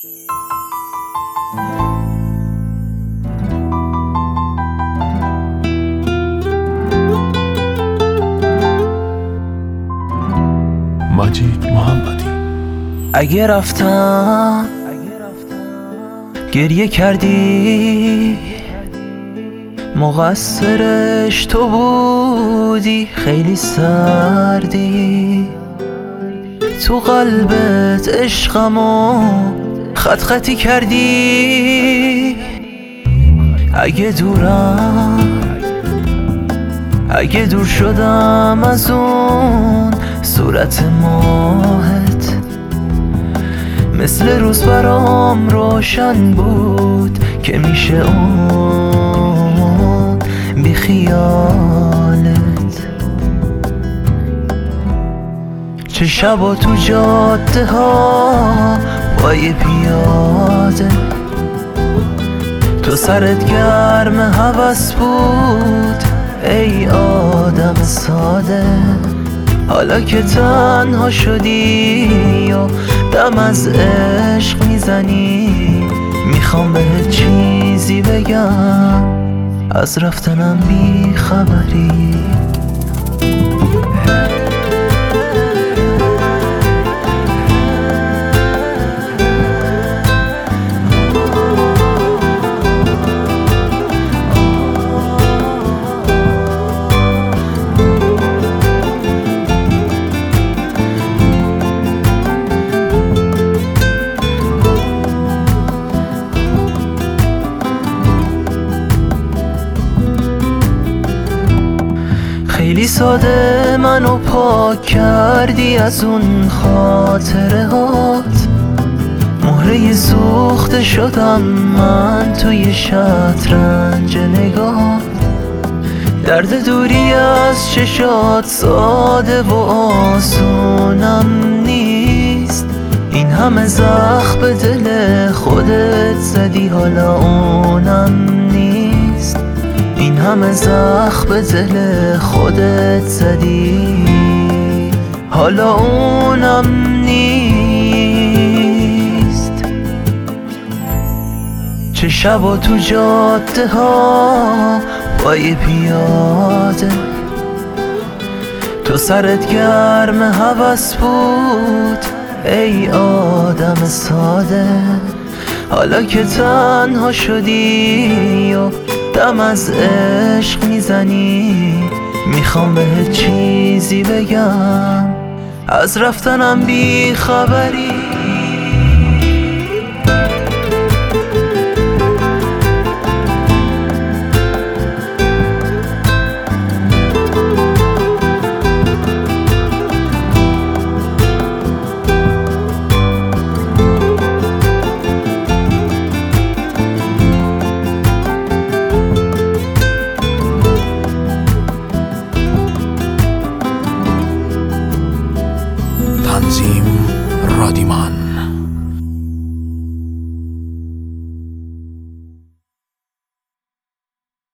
مجید محمدی. اگه رفتم گریه کردی، مقصرش تو بودی، خیلی سردی تو قلبت، عشقمو خط خطی کردی. اگه دور شدم از اون صورت ماهت، مثل روز برام روشن بود که میشه اون بی خیالت. چه شبا تو جاده ها پای پیاده، تو سرت گرم هوس بود ای آدم ساده. حالا که تنها شدی و دم از عشق میزنی، میخوام بهت چیزی بگم، از رفتنم بی خبری. خیلی ساده منو پاک کردی از اون خاطره هات، مهره سوخته شدم من توی شطرنج نگات. درد دوری از چشات ساده و آسونم نیست، این همه زخم به دل خودت زدی حالا اونم نیست، این همه زخم به دل خودت زدی حالا اونم نیست. چه شبا تو جاده ها پای پیاده، تو سرت گرم هوس بود ای آدم ساده. حالا که تنها شدی و دم از عشق میزنی، میخوام بهت چیزی بگم، از رفتنم بی خبری. تنظیم رادیمان.